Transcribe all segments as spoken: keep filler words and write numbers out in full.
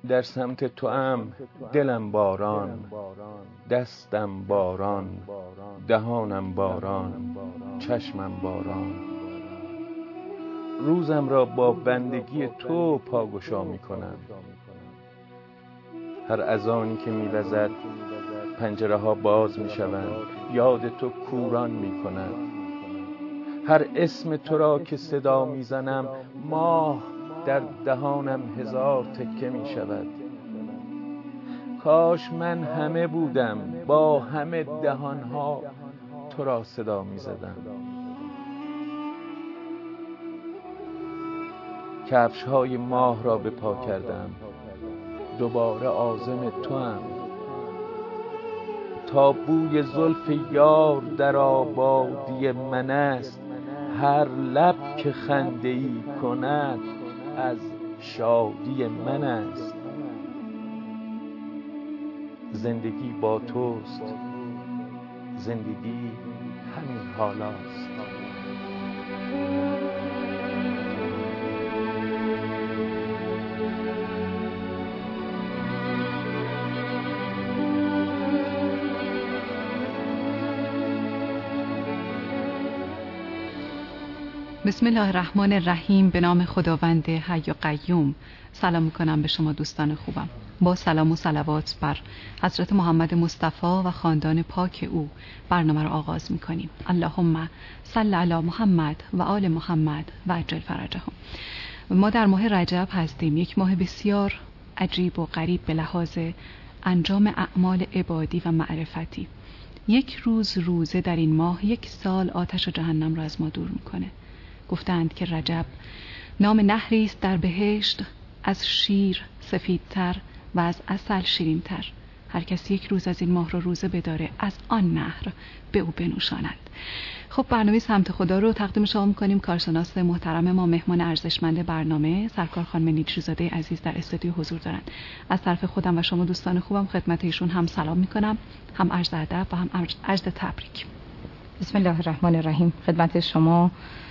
در سمت تو ام دلم باران، دستم باران، دهانم باران، چشمم باران. روزم را با بندگی تو پاگشا می کنم. هر اذانی که می وزد پنجره ها باز می شوند، یاد تو کوران می کند. هر اسم تو را که صدا می زنم، ماه در دهانم هزار تکه می شود. کاش من همه بودم، با همه دهانها تو را صدا می زدم. کفش های ماه را به پا کردم، دوباره عازم تو هم. تا بوی زلف یار در آبادی من است، هر لب که خنده ای کند از شادی من است. زندگی با توست، زندگی همین حالاست. بسم الله الرحمن الرحیم. به نام خداوند حی و قیوم. سلام میکنم به شما دوستان خوبم. با سلام و صلوات بر حضرت محمد مصطفی و خاندان پاک او برنامه را آغاز میکنیم. اللهم صل علی محمد و آل محمد و عجل فرجهم. ما در ماه رجب هستیم، یک ماه بسیار عجیب و غریب به لحاظ انجام اعمال عبادی و معرفتی. یک روز روزه در این ماه یک سال آتش و جهنم را از ما دور میکنه. گفتند که رجب نام نهری است در بهشت، از شیر سفیدتر و از عسل شیرینتر. هر کسی یک روز از این ماه را روزه بداره، از آن نهر به او بنوشاند. خب برنامه سمت خدا رو تقدیم شما می‌کنیم. کارشناس محترم ما، مهمان ارزشمند برنامه، سرکار خانم نیک‌شوزاده عزیز در استودیو حضور دارند. از طرف خودم و شما دوستان خوبم خدمت ایشون هم سلام می‌کنم، هم عرض ادب و هم عرض تبریک. بسم الله الرحمن الرحیم. خدمت شما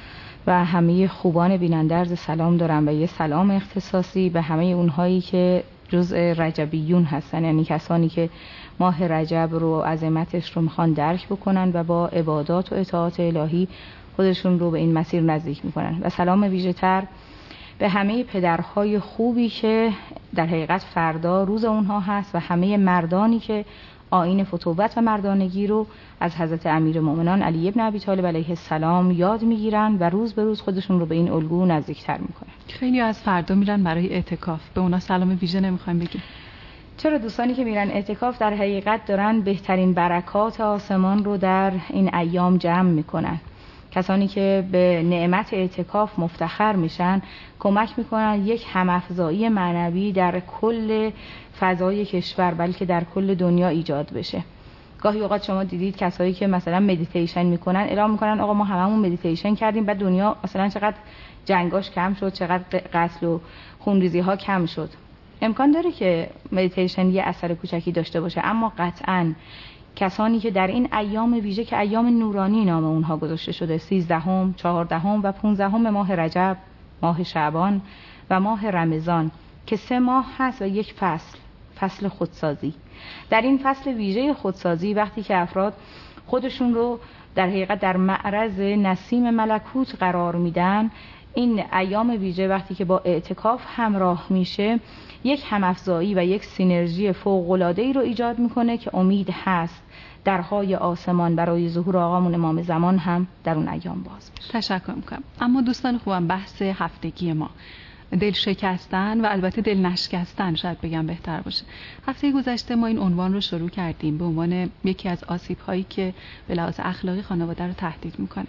و همه خوبان بیننده عرض سلام دارم و یه سلام اختصاصی به همه اونهایی که جزء رجبیون هستن، یعنی کسانی که ماه رجب رو، عظمتش رو میخوان درک بکنن و با عبادات و اطاعات الهی خودشون رو به این مسیر نزدیک میکنن. و سلام ویژه تر به همه پدرهای خوبی که در حقیقت فردا روز اونها هست و همه مردانی که آیین فتوت و مردانگی رو از حضرت امیرالمومنین علی ابن ابی طالب علیه السلام یاد میگیرن و روز به روز خودشون رو به این الگو نزدیکتر میکنن. خیلی از فردا میرن برای اعتکاف، به اونا سلام ویژه نمیخوایم بگیم؟ چرا؟ دوستانی که میرن اعتکاف در حقیقت دارن بهترین برکات آسمان رو در این ایام جمع میکنن. کسانی که به نعمت اعتکاف مفتخر میشن کمک میکنن یک همافزایی معنوی در کل فضای کشور بلکه در کل دنیا ایجاد بشه. گاهی اوقات شما دیدید کسایی که مثلا مدیتیشن میکنن اعلام میکنن آقا ما هممون مدیتیشن کردیم بعد دنیا مثلا چقدر جنگاش کم شد، چقدر قتل و خونریزی ها کم شد. امکان داره که مدیتیشن یه اثر کوچکی داشته باشه، اما قطعاً کسانی که در این ایام ویژه که ایام نورانی نام اونها گذاشته شده، سیزدهم، چهاردهم و پونزدهم ماه رجب، ماه شعبان و ماه رمضان که سه ماه هست و یک فصل، فصل خودسازی. در این فصل ویژه خودسازی وقتی که افراد خودشون رو در حقیقت در معرض نسیم ملکوت قرار میدن، این ایام ویژه وقتی که با اعتکاف همراه میشه یک همافزایی و یک سینرژی فوق‌العاده‌ای رو ایجاد میکنه که امید هست درهای آسمان برای ظهور آقامون امام زمان هم در اون ایام باز بشه. تشکر میکنم. اما دوستان خوبم، بحث هفتگی ما دل شکستن و البته دل نشکستن شاید بگم بهتر باشه. هفته گذشته ما این عنوان رو شروع کردیم به عنوان یکی از آسیب هایی که به لحاظ اخلاقی خانواده رو تهدید میکنه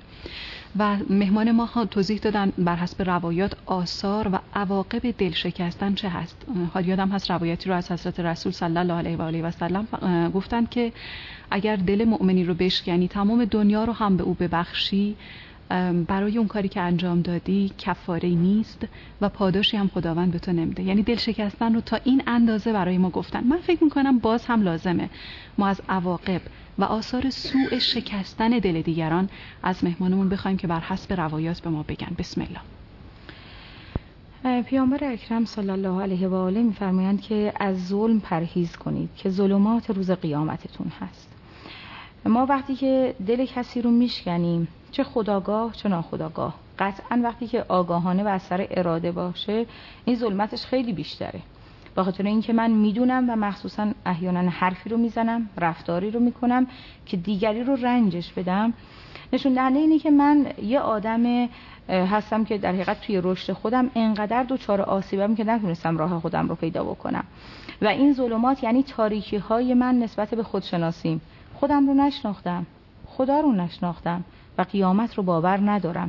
و مهمان ما توضیح دادن بر حسب روایات آثار و عواقب دل شکستن چه هست. حال یادم هست روایتی رو از حضرت رسول صلی الله علیه و آله و سلم گفتن که اگر دل مؤمنی رو بشکنی تمام دنیا رو هم به او ببخشی، برای اون کاری که انجام دادی کفاره نیست و پاداشی هم خداوند به تو نمیده. یعنی دل شکستن رو تا این اندازه برای ما گفتن. من فکر میکنم باز هم لازمه ما از عواقب و آثار سوء شکستن دل دیگران از مهمانمون بخوایم که بر حسب روایات به ما بگن. بسم الله. پیامبر اکرم صلی الله علیه و آله می‌فرمایند که از ظلم پرهیز کنید که ظلمات روز قیامتتون هست. ما وقتی که دل کسی رو میشکنیم، چه خودآگاه چه ناخودآگاه، قطعا وقتی که آگاهانه و از سر اراده باشه این ظلمتش خیلی بیشتره. به خاطر اینکه من میدونم و مخصوصا احیانا حرفی رو میزنم، رفتاری رو میکنم که دیگری رو رنجش بدم، نشون دهنده اینه که من یه آدم هستم که در حقیقت توی رشد خودم انقدر دچار آسیبم که نتونستم راه خودم رو پیدا بکنم. و این ظلمات یعنی تاریکی های من نسبت به خودشناسیم. خودم رو نشناختم، خدا رو نشناختم و قیامت رو باور ندارم.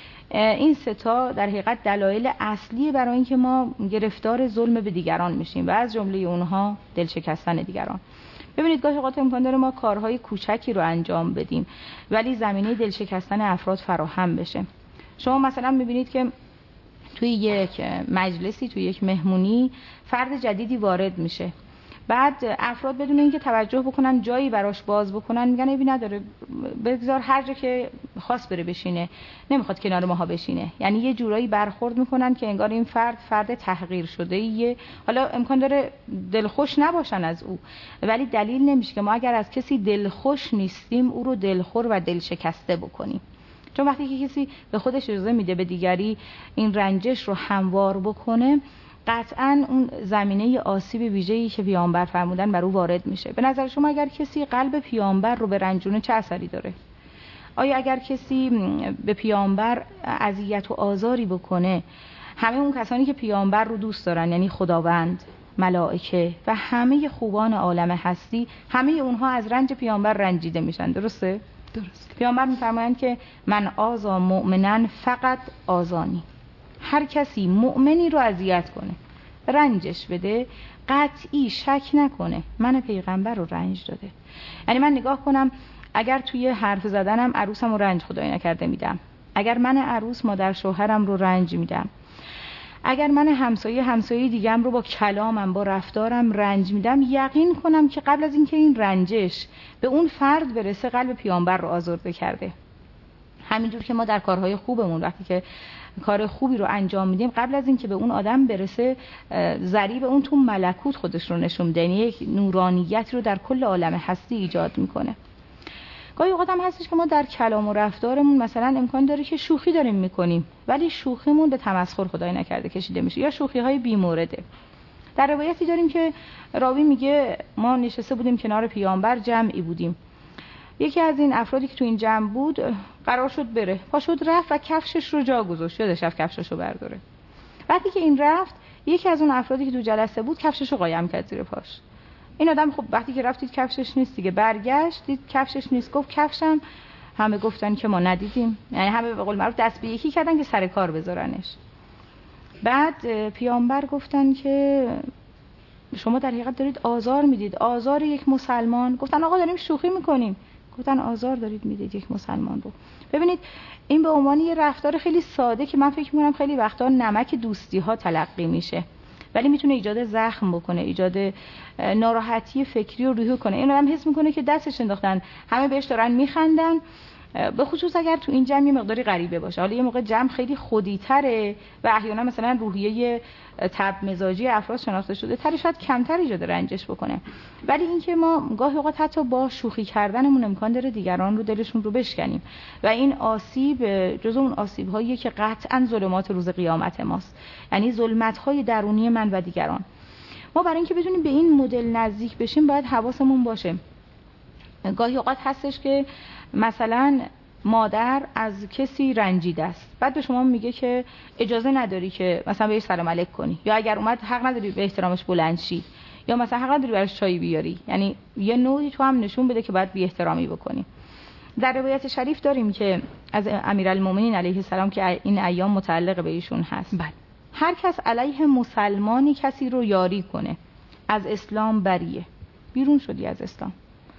این سه تا در حقیقت دلایل اصلی برای اینکه ما گرفتار ظلم به دیگران میشیم و از جمله اونها دل شکستن دیگران. ببینید گاهی اوقات امکان داره ما کارهای کوچکی رو انجام بدیم ولی زمینه دل شکستن افراد فراهم بشه. شما مثلا میبینید که توی یک مجلسی، توی یک مهمونی فرد جدیدی وارد میشه، بعد افراد بدون اینکه توجه بکنن جایی براش باز بکنن میگن ایبی نداره، بگذار هر جا که خواست بره بشینه، نمیخواد کنار ماها بشینه. یعنی یه جورایی برخورد میکنن که انگار این فرد فرد تحقیر شده ایه. حالا امکان داره دلخوش نباشن از او، ولی دلیل نمیشه که ما اگر از کسی دلخوش نیستیم او رو دلخور و دل شکسته بکنیم. چون وقتی که کسی به خودش اجازه میده به دیگری این رنجش رو هموار بکنه، قطعاً اون زمینه آسیب ویژه‌ای که پیامبر فرمودن بر او وارد میشه. به نظر شما اگر کسی قلب پیامبر رو به رنجونه چه اثری داره؟ آیا اگر کسی به پیامبر اذیت و آزاری بکنه، همه اون کسانی که پیامبر رو دوست دارن، یعنی خداوند، ملائکه و همه خوبان عالم هستی، همه اونها از رنج پیامبر رنجیده میشن، درسته؟ درست. پیامبر میفرمایند که من آزا مؤمنن فقط آزانی. هر کسی مؤمنی رو اذیت کنه، رنجش بده، قطعی شک نکنه من پیغمبر رو رنج داده. یعنی من نگاه کنم اگر توی حرف زدنم عروسم رو رنج خدای نکرده میدم، اگر من عروس مادر شوهرم رو رنج میدم، اگر من همسایه همسایه دیگم رو با کلامم با رفتارم رنج میدم، یقین کنم که قبل از اینکه این رنجش به اون فرد برسه قلب پیامبر رو آزرده کرده. همینجور که ما در کارهای خوبمون وقتی که کار خوبی رو انجام میدیم، قبل از اینکه به اون آدم برسه ضریب اون تو ملکوت خودش رو نشون میده، یعنی یک نورانیت رو در کل عالم هستی ایجاد میکنه. گاهی اوقات هم هستش که ما در کلام و رفتارمون مثلا امکان داره که شوخی داریم میکنیم ولی شوخیمون به تمسخر خدای نکرده کشیده میشه، یا شوخی های بی‌مورده. در روایتی داریم که راوی میگه ما نشسته بودیم کنار پیامبر، جمعی بودیم، یکی از این افرادی که تو این جمع بود قرار شد بره، پا شد رفت و کفشش رو جا گذاشت، یادش رفت کفشش رو برداره. وقتی که این رفت، یکی از اون افرادی که تو جلسه بود کفشش رو قایم کرد زیر پاش. این آدم خب وقتی که رفتید کفشش نیست دیگه، برگشت دید کفشش نیست، گفت کفشم. همه گفتن که ما ندیدیم، یعنی همه به قول معروف دست به یکی کردن که سر کار بذارنش. بعد پیامبر گفتن که شما در حقیقت دارید آزار میدید، آزار یک مسلمان. گفتن آقا داریم شوخی میکنیم. گفتن آزار دارید میدید یک مسلمان رو. ببینید این به عنوان یه رفتار خیلی ساده که من فکر میکنم خیلی وقتا نمک دوستی ها تلقی میشه، ولی میتونه ایجاد زخم بکنه، ایجاد ناراحتی فکری و روحی کنه. این آدم حس میکنه که دستش انداختن، همه بهش دارن میخندن، به خصوص اگر تو این جمع یه مقداری غریبه باشه. حالا یه موقع جمع خیلی خودی تره و احیانا مثلا روحیه تب مزاجی افراد شناخته شده تره، شاید کمتر ایجاد رنجش بکنه. ولی اینکه ما گاهی اوقات حتی با شوخی کردنمون امکان داره دیگران رو دلشون رو بشکنیم و این آسیب جزو اون آسیب هایی که قطعا ظلمات روز قیامت ماست، یعنی ظلمت های درونی من و دیگران. ما برای اینکه بتونیم به این مدل نزدیک بشیم باید حواسمون باشه. گاهی اوقات هستش که مثلا مادر از کسی رنجیده است، بعد به شما میگه که اجازه نداری که مثلا بهش سلام علیک کنی، یا اگر اومد حق نداری به احترامش بلند شی، یا مثلا حق نداری براش چای بیاری. یعنی یه نوعی تو هم نشون بده که باید بی احترامی بکنی. در روایت شریف داریم که از امیرالمومنین علیه السلام که این ایام متعلق به ایشون هست، بله، هر کس علیه مسلمانی کسی رو یاری کنه از اسلام بریه، بیرون شدی از اسلام.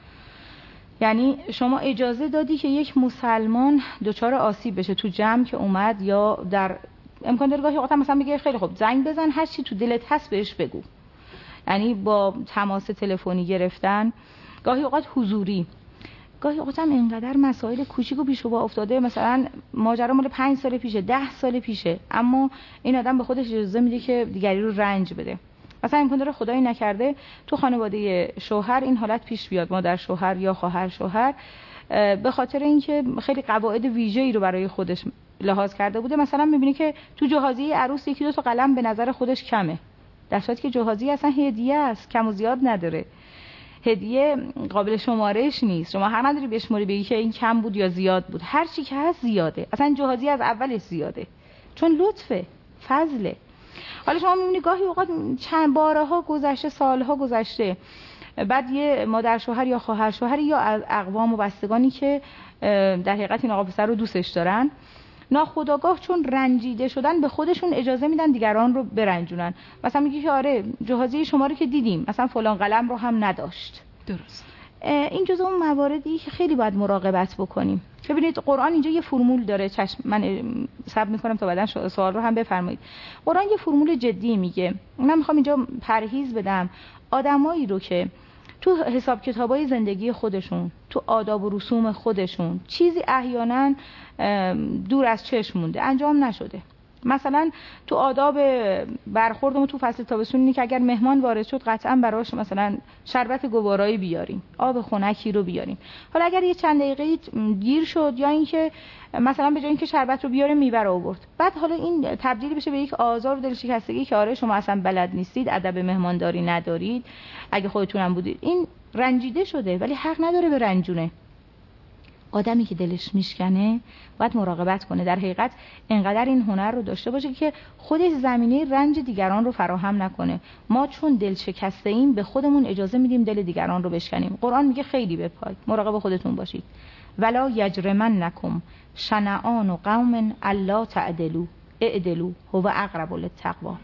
یعنی شما اجازه دادی که یک مسلمان دچار آسیب بشه تو جمع که اومد، یا در امکان داره گاهی اوقات مثلا بگه خیلی خوب زنگ بزن، هر چی تو دلت هست بهش بگو. یعنی با تماس تلفنی گرفتن، گاهی اوقات حضوری. گاهی اوقات هم اینقدر مسائل کوچیک و پیش رو با افتاده، مثلا ماجرا مال پنج سال پیشه، ده سال پیشه، اما این آدم به خودش اجازه میده که دیگری رو رنج بده. مثلا امکان داره خدایی نکرده تو خانواده شوهر این حالت پیش بیاد، مادر شوهر یا خواهر شوهر به خاطر اینکه خیلی قواعد ویژه‌ای رو برای خودش لحاظ کرده بوده، مثلا می‌بینی که تو جهازی عروس یکی دو تا قلم به نظر خودش کمه، در صورتی که جهازی اصلا هدیه است، کم و زیاد نداره، هدیه قابل شمارش نیست، شما هر نداری بشماری بگی که این کم بود یا زیاد بود، هر چی که هست زیاده، اصلا جهازی از اولش زیاده، چون لطفه، فضله. حالا شما می‌بینی گاهی اوقات چند بارها گذشته، سالها گذشته، بعد یه مادر شوهر یا خواهر شوهر یا از اقوام و بستگانی که در حقیقت این آقا پسر رو دوستش دارن، ناخودآگاه چون رنجیده شدن به خودشون اجازه میدن دیگران رو برنجونن. مثلا میگه که آره جهازی شما رو که دیدیم، مثلا فلان قلم رو هم نداشت. درست. این جزء اون مواردی که خیلی باید مراقبت بکنیم. ببینید قرآن اینجا یه فرمول داره، چشم من صبر میکنم تا بعدن سوال رو هم بفرمایید. قرآن یه فرمول جدی میگه، من میخوام اینجا پرهیز بدم آدمایی رو که تو حساب کتابای زندگی خودشون، تو آداب و رسوم خودشون چیزی احیانا دور از چشم مونده، انجام نشده. مثلا تو آداب برخوردمون تو فصل تابستون اینه که اگر مهمان وارد شد قطعا براش مثلا شربت گوارایی بیاریم، آب خنکی رو بیاریم. حالا اگر یه چند دقیقه گیر شد یا اینکه مثلا به جای اینکه شربت رو بیاره میوه رو آورد، بعد حالا این تبدیل بشه به یک آزار و دلشکستگی که آره شما اصلا بلد نیستید، ادب مهمانداری ندارید، اگه خودتونم بودید، این رنجیده شده ولی حق نداره به رنجونه. آدمی که دلش میشکنه باید مراقبت کنه، در حقیقت انقدر این هنر رو داشته باشه که خودش زمینه رنج دیگران رو فراهم نکنه. ما چون دل شکسته ایم به خودمون اجازه میدیم دل دیگران رو بشکنیم. قرآن میگه خیلی بپای، مراقب خودتون باشید. ولا یجرمنکم شنآن قوم الا تعدلوا اعدلوا هو اقرب للتقوی.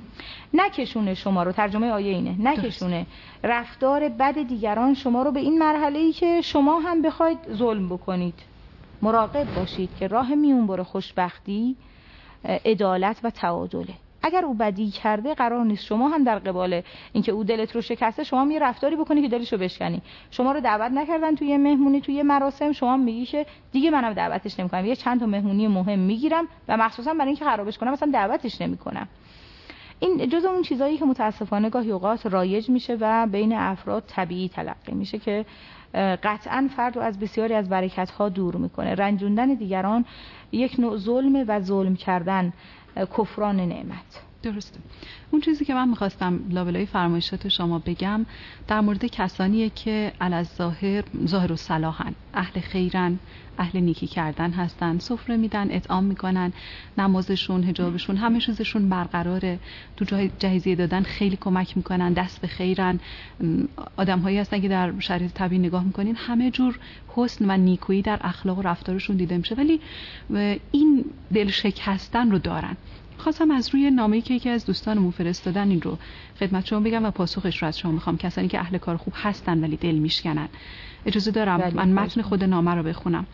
نکشونه شما رو، ترجمه آیه اینه، نکشونه رفتار بد دیگران شما رو به این مرحله‌ای که شما هم بخواید ظلم بکنید. مراقب باشید که راه میونبر خوشبختی عدالت و تعادله. اگر او بدی کرده قرار نیست شما هم در قبال اینکه او دلت رو شکسته شما می رفتاری بکنی که دلش رو بشکنی. شما رو دعوت نکردن توی مهمونی، توی مراسم، شما میگی که دیگه منم دعوتش نمی‌کنم، یه چند تا مهمونی مهم میگیرم و مخصوصا برای اینکه خرابش کنم مثلا دعوتش نمی‌کنم. این جزء اون چیزایی که متاسفانه گاهی اوقات رایج میشه و بین افراد طبیعی تلقی میشه که قطعاً فرد رو از بسیاری از برکت‌ها دور میکنه. رنجوندن دیگران یک نوع ظلم و ظلم کردن کفران نعمت. درسته. اون چیزی که من میخواستم لابلای فرمایشات شما بگم در مورد کسانیه که علی‌الظاهر ظاهر و صلاحن، اهل خیرن، اهل نیکی کردن هستن، سفره میدن، اطعام میکنن، نمازشون، حجابشون، همه چیزشون برقراره، تو جای جهیزیه دادن خیلی کمک میکنن، دست به خیرن، آدم‌هایی هستن که در شرایط طبیعی نگاه میکنین همه جور حسن و نیکویی در اخلاق و رفتارشون دیده میشه، ولی این دل شکستن رو دارن. خواستم از روی نامه‌ای که یکی از دوستانمون فرستادن این رو خدمت شما بگم و پاسخش رو از شما میخوام. کسانی که اهل کار خوب هستن ولی دل میشکنن. اجازه دارم من متن خود نامه رو بخونم.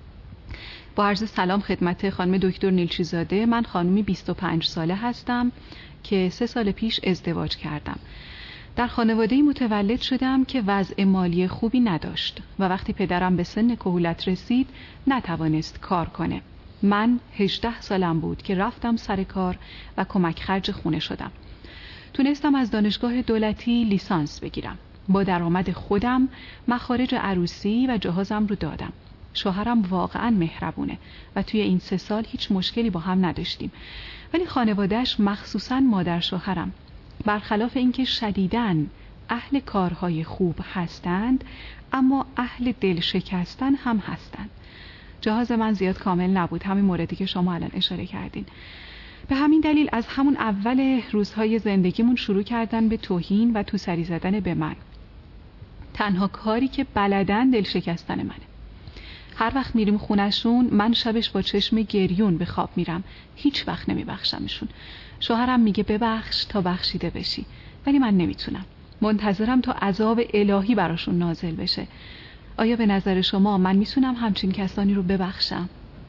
با عرض سلام خدمت خانم دکتر نیلچی زاده. من خانمی بیست و پنج ساله هستم که سه سال پیش ازدواج کردم. در خانواده‌ای متولد شدم که وضع مالی خوبی نداشت و وقتی پدرم به سن کهولت رسید نتوانست کار کنه. من هجده سالم بود که رفتم سر کار و کمک خرج خونه شدم. تونستم از دانشگاه دولتی لیسانس بگیرم. با درآمد خودم مخارج عروسی و جهازم رو دادم. شوهرم واقعا مهربونه و توی این سه سال هیچ مشکلی با هم نداشتیم. ولی خانواده‌اش مخصوصاً مادر شوهرم برخلاف اینکه شدیداً اهل کارهای خوب هستند اما اهل دل شکستن هم هستند. جهاز من زیاد کامل نبود، همین موردی که شما الان اشاره کردین. به همین دلیل از همون اول روزهای زندگیمون شروع کردن به توهین و تو سری زدن به من. تنها کاری که بلدن دل شکستن منه. هر وقت میریم خونشون من شبش با چشم گریون به خواب میرم، هیچ وقت نمیبخشمشون. شوهرم میگه ببخش تا بخشیده بشی، ولی من نمیتونم. منتظرم تا عذاب الهی براشون نازل بشه. آیا به نظر شما من میتونم همچین کسانی رو ببخشم؟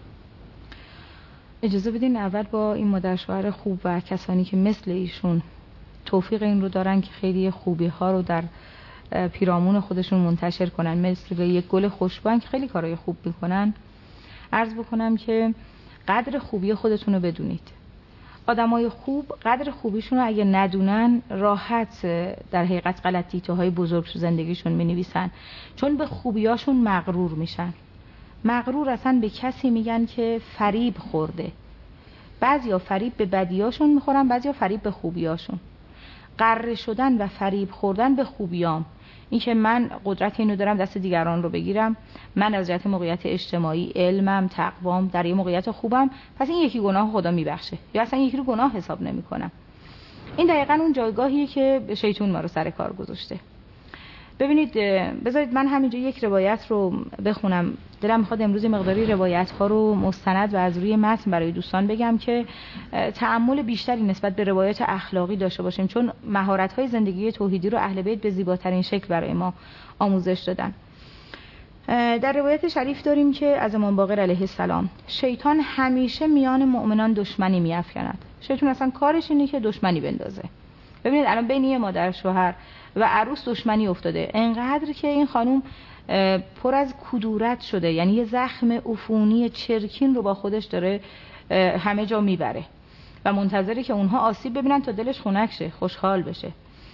اجازه بدین اول با این مادر شوهر خوب و کسانی که مثل ایشون توفیق این رو دارن که خیلی خوبی ها رو در پیرامون خودشون منتشر کنن، مثل یک گل خوشبو که خیلی کارهای خوب میکنن. عرض بکنم که قدر خوبی خودتون رو بدونید. آدمای خوب قدر خوبیشون رو اگه ندونن راحت در حقیقت غلطی‌های بزرگ تو زندگیشون می‌نویسن، چون به خوبیاشون مغرور میشن. مغرور اصلا به کسی میگن که فریب خورده. بعضیا فریب به بدیاشون میخورن، بعضیا فریب به خوبیاشون. غره شدن و فریب خوردن به خوبیام، این که من قدرت اینو دارم دست دیگران رو بگیرم، من از جهت موقعیت اجتماعی، علمم، تقوام در یه موقعیت خوبم، پس این یکی گناه خدا میبخشه یا اصلا یکی رو گناه حساب نمیکنم. این دقیقاً اون جایگاهیه که شیطان ما رو سر کار گذاشته. ببینید، بذارید من همینجا یک روایت رو بخونم. دلم میخواد امروز مقداری روایت ها رو مستند و از روی متن برای دوستان بگم که تأمل بیشتری نسبت به روایت اخلاقی داشته باشیم، چون مهارت های زندگی توحیدی رو اهل بیت به زیباترین شکل برای ما آموزش دادن. در روایت شریف داریم که از امام باقر علیه السلام، شیطان همیشه میان مؤمنان دشمنی میافکند. شیطان اصلا کارش اینه که دشمنی بندازه. ببینید الان بین یه مادر شوهر و عروس دشمنی افتاده، انقدر که این خانم پر از کدورت شده، یعنی یه زخم عفونی چرکین رو با خودش داره همه جا میبره و منتظره که اونها آسیب ببینن تا دلش خنک شه، خوشحال بشه.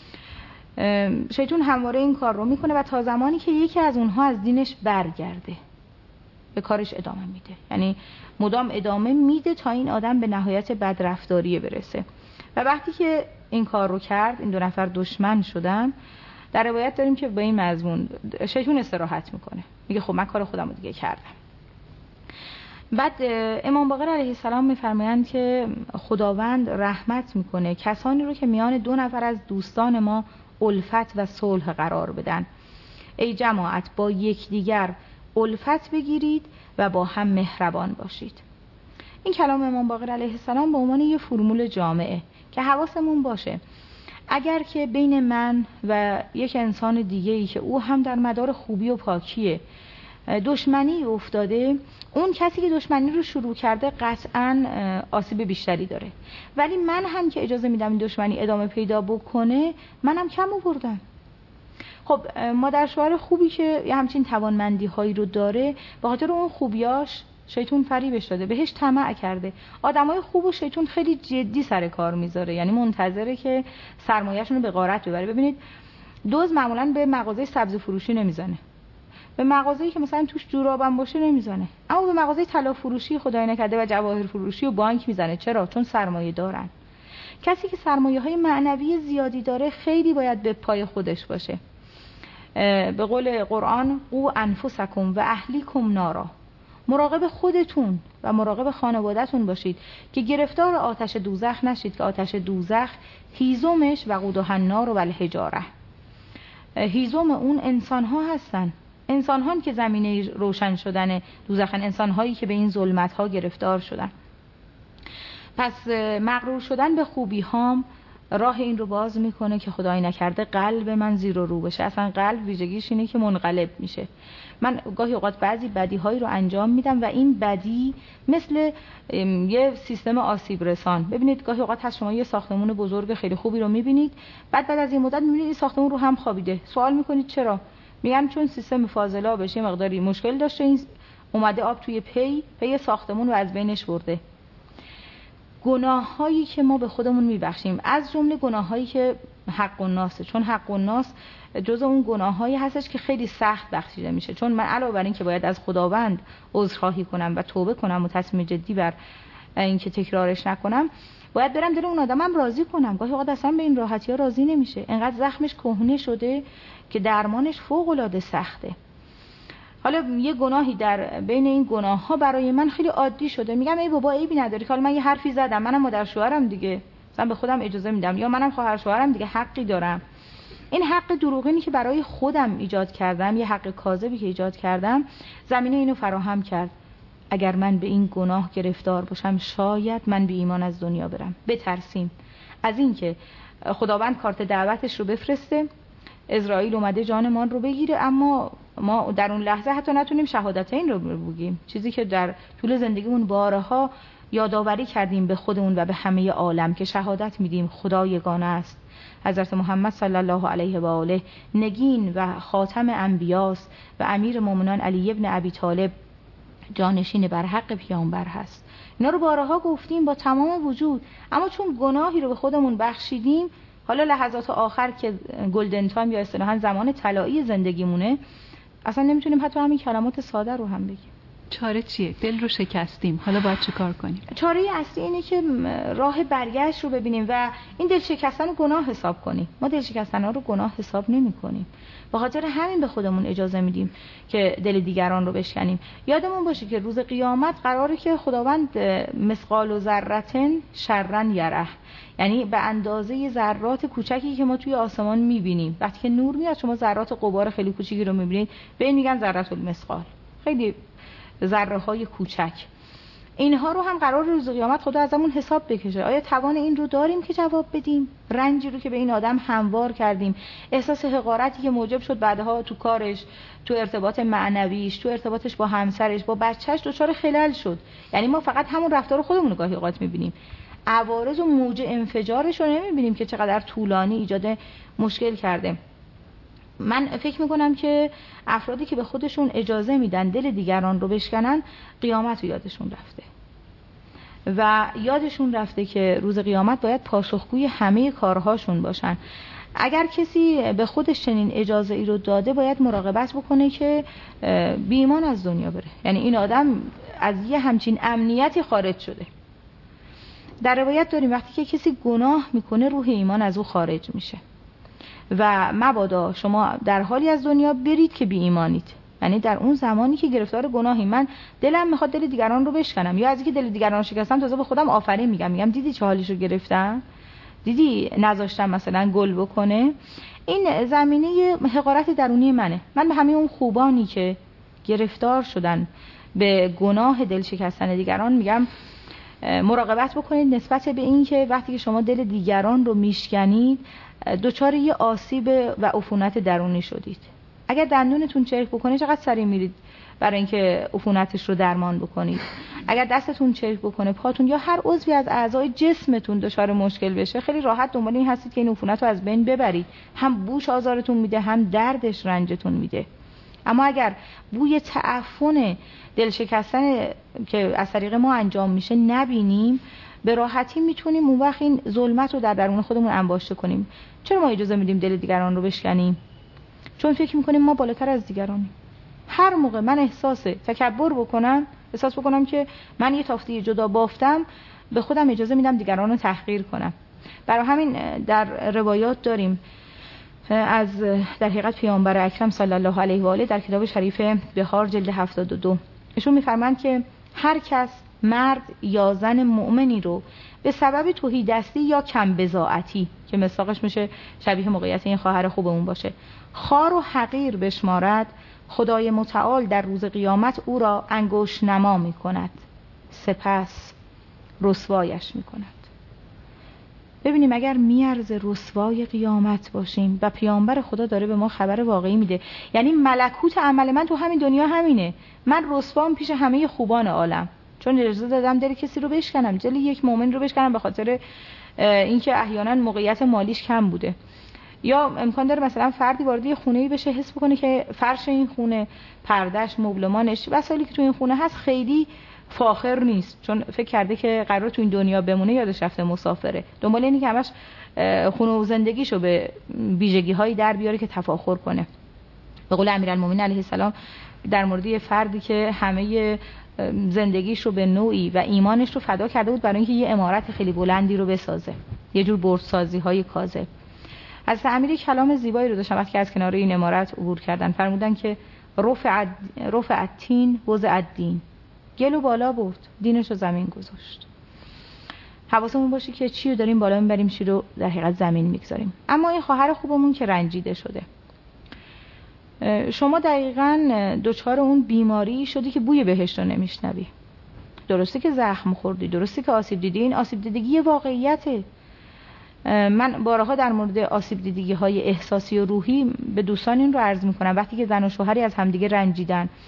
شیطان همواره این کار رو میکنه و تا زمانی که یکی از اونها از دینش برگرده به کارش ادامه میده، یعنی مدام ادامه میده تا این آدم به نهایت بدرفتاری برسه. و وقتی که این کار رو کرد، این دو نفر دشمن شدن، در روایت داریم که به این مضمون شیطان استراحت میکنه، میگه خب من کار خودم رو دیگه کردم. بعد امام باقر علیه السلام میفرمایند که خداوند رحمت میکنه کسانی رو که میان دو نفر از دوستان ما الفت و صلح قرار بدن. ای جماعت با یکدیگر الفت بگیرید و با هم مهربان باشید. این کلام امام باقر علیه السلام به عنوان یه فرمول جامعه که حواسمون باشه اگر که بین من و یک انسان دیگه‌ای که او هم در مدار خوبی و پاکیه دشمنی افتاده، اون کسی که دشمنی رو شروع کرده قطعاً آسیب بیشتری داره، ولی من هم که اجازه میدم این دشمنی ادامه پیدا بکنه منم کم آوردم. خب مادر شوهر خوبی که یه همچین توانمندی هایی رو داره، به خاطر اون خوبیاش شیطان فریبش داده، بهش طمع کرده. آدمای خوب و شیطان خیلی جدی سر کار میذاره، یعنی منتظره که سرمایه‌شون رو به غارت ببره. ببینید دزد معمولاً به مغازه سبزی فروشی نمیزنه، به مغازه‌ای که مثلا توش جورابم باشه نمیزنه، اما به مغازه طلا فروشی خدای نکرده و جواهر فروشی و بانک میزنه. چرا؟ چون سرمایه دارن. کسی که سرمایه‌های معنوی زیادی داره خیلی باید به پای خودش باشه. به قول قرآن قو انفسکم و اهلیکم نارا، مراقب خودتون و مراقب خانواده‌تون باشید که گرفتار آتش دوزخ نشید، که آتش دوزخ هیزمش و قودها النار و الحجاره، هیزم اون انسان‌ها هستن، انسان‌ها که زمینه روشن شدن دوزخن، انسان‌هایی که به این ظلمت‌ها گرفتار شدن. پس مغرور شدن به خوبی‌هام راه این رو باز میکنه که خدای نکرده قلب من زیر و رو بشه. اصلا قلب ویژگیش اینه که منقلب میشه. من گاهی اوقات بعضی بدیهایی رو انجام میدم و این بدی مثل یه سیستم آسیب رسان. ببینید گاهی اوقات هست شما یه ساختمون بزرگ خیلی خوبی رو میبینید، بعد بعد از این مدت میبینید این ساختمون رو هم خوابیده. سوال میکنید چرا؟ میگن چون سیستم فاضله آبش یه مقداری مشکل داشته، این اومده آب توی پی پی ساختمون رو از بینش برده. گناهایی که ما به خودمون میبخشیم، از جمله گناهایی که حق الناس، چون حق الناس جزء اون گناهایی هستش که خیلی سخت بخشیده میشه، چون من علاوه بر این که باید از خداوند عذرخواهی کنم و توبه کنم و تصمیم جدی بر این که تکرارش نکنم، باید برم دل اون آدمم راضی کنم. گاهی اوقات اصلا به این راحتی ها راضی نمیشه، انقدر زخمش کهنه شده که درمانش فوق العاده سخته. حالا یه گناهی در بین این گناه ها برای من خیلی عادی شده، میگم ای بابا عیبی نداره که حالا من یه حرفی زدم، منم مادر شوهرم دیگه، مثلا به خودم اجازه میدم، یا منم خواهر شوهرم دیگه، حقی دارم. این حق دروغینی که برای خودم ایجاد کردم، یه حق کاذبی که ایجاد کردم، زمینه اینو فراهم کرد. اگر من به این گناه گرفتار باشم شاید من بی ایمان از دنیا برم. بترسیم از این که خداوند کارت دعوتش رو بفرسته، اسرائیل اومده جانمان رو بگیره، اما ما در اون لحظه حتی نتونیم شهادتین رو بگیم، چیزی که در طول زندگیمون بارها یادآوری کردیم به خودمون و به همه عالم که شهادت میدیم خدا یگانه است. حضرت محمد صلی الله علیه و آله نگین و خاتم انبیاست و امیر مومنان علی ابن ابی طالب جانشین بر حق پیامبر هست. اینا رو بارها گفتیم با تمام وجود، اما چون گناهی رو به خودمون بخشیدیم، حالا لحظات آخر که گلدن تایم یا اصطلاحاً زمان طلایی زندگیمونه، اصلا نمیتونیم حتی همین کلمات ساده رو هم بگیم. چاره چیه؟ دل رو شکستیم، حالا باید چه کار کنیم؟ چاره اصلی اینه که راه برگشت رو ببینیم و این دل شکستن رو گناه حساب کنیم. ما دل شکستن ها رو گناه حساب نمی کنیم، به خاطر همین به خودمون اجازه میدیم که دل دیگران رو بشکنیم. یادمون باشه که روز قیامت قراره که خداوند مثقال و ذرتن شرن یره، یعنی به اندازه ذرات کوچکی که ما توی آسمان میبینیم، وقتی که نور میاد شما ذرات غبار خیلی کوچیکی رو میبینید، به این میگن ذره المثقال، خیلی ذره های کوچک. اینها رو هم قرار روز قیامت خدا ازمون حساب بکشه. آیا توان این رو داریم که جواب بدیم؟ رنجی رو که به این آدم هموار کردیم، احساس حقارتی که موجب شد بعدها تو کارش، تو ارتباط معنویش، تو ارتباطش با همسرش، با بچهش دچار خلل شد. یعنی ما فقط همون رفتار خودمون رو گاهی اوقات میبینیم، عوارض و موج انفجارش رو نمیبینیم که چقدر طولانی ایجاد مشکل کرده. من فکر میکنم که افرادی که به خودشون اجازه میدن دل دیگران رو بشکنن، قیامت رو یادشون رفته و یادشون رفته که روز قیامت باید پاسخگوی همه کارهاشون باشن. اگر کسی به خودش چنین اجازه ای رو داده، باید مراقبت بکنه که بی ایمان از دنیا بره، یعنی این آدم از یه همچین امنیتی خارج شده. در روایت داریم وقتی که کسی گناه میکنه روح ایمان از او خارج میشه و مبادا شما در حالی از دنیا برید که بی ایمانید، یعنی در اون زمانی که گرفتار گناهی، من دلم میخواد دل دیگران رو بشکنم، یا از اینکه دل دیگران رو شکستم تازه به خودم آفرین میگم، میگم دیدی چه حالیشو گرفتم، دیدی نذاشتم مثلا گل بکنه. این زمینه حقارت درونی منه. من به همه اون خوبانی که گرفتار شدن به گناه دل شکستن دیگران میگم مراقبت بکنید نسبت به این که وقتی که شما دل دیگران رو میشکنید، دچار یه آسیب و عفونت درونی شدید. اگر دندونتون چرک بکنه چقدر سریع میرید برای اینکه عفونتش رو درمان بکنید. اگر دستتون چرک بکنه، پاتون یا هر عضوی از اعضای جسمتون دچار مشکل بشه، خیلی راحت دنبال این هستید که این عفونت رو از بین ببرید. هم بوش آزارتون میده، هم دردش رنجتون میده. اما اگر بوی تعفن دل شکستن که از طریق ما انجام میشه نبینیم، به راحتی میتونیم اون وقت این ظلمت رو در درون خودمون انباشته کنیم. چرا ما اجازه میدیم دل دیگران رو بشکنیم؟ چون فکر میکنیم ما بالاتر از دیگرانیم. هر موقع من احساس تکبر بکنم، احساس بکنم که من یه تافته جدا بافتم، به خودم اجازه میدم دیگران رو تحقیر کنم. برای همین در روایات داریم از در حقیقت پیامبر اکرم صلی الله علیه و آله در کتاب شریف بهار جلد هفتاد و دو ایشون میفرمایند که هر کس مرد یا زن مؤمنی رو به سبب تهیدستی یا کم بضاعتی، که مصداقش میشه شبیه موقعیت این خواهر خوبمون باشه، خوار و حقیر بشمارد، خدای متعال در روز قیامت او را انگشت نما میکند، سپس رسوایش میکند. ببینیم اگر میارزه رسوای قیامت باشیم و پیامبر خدا داره به ما خبر واقعی میده، یعنی ملکوت عمل من تو همین دنیا همینه، من رسوام پیش همه خوبان عالم، چون اجازه دادم دل کسی رو بشکنم، دل یک مؤمن رو بشکنم به خاطر اینکه احیانا موقعیت مالیش کم بوده، یا امکان داره مثلا فردی وارد یه خونه‌ای بشه حس بکنه که فرش این خونه، پردهش، مبلمانش، وسایلی که تو این خونه هست خیلی فاخر نیست، چون فکر کرده که قرار تو این دنیا بمونه، یادش رفته مسافره، دنبال اینی که همش خونه و زندگیشو به ویژگی‌هایی در بیاره که تفاخر کنه. به قول امیرالمومنین علیه السلام در مورد یه فردی که همه زندگیش رو به نوعی و ایمانش رو فدا کرده بود برای اینکه یه عمارت خیلی بلندی رو بسازه، یه جور بردسازی‌های کاذب. از امیر کلام زیبایی رو داشتم وقتی که از کنار این عمارت عبور کردن، فرمودن که رفع رفع التین وضع الدین، گلو بالا برد، دینش رو زمین گذاشت. حواسمون باشه که چی رو داریم بالا میبریم، چی رو در حقیقت زمین میگذاریم. اما این خواهر خوبمون که رنجیده شده، شما دقیقاً دوچار اون بیماری شدی که بوی بهشت رو نمیشنوی. درسته که زخم خوردی، درسته که آسیب دیدی، این آسیب دیدگی واقعیته. من بارها در مورد آسیب دیدگی های احساسی و روحی به دوستان این رو عرض میکنم، وقتی که زن و شوهری از همدیگه رنجیدن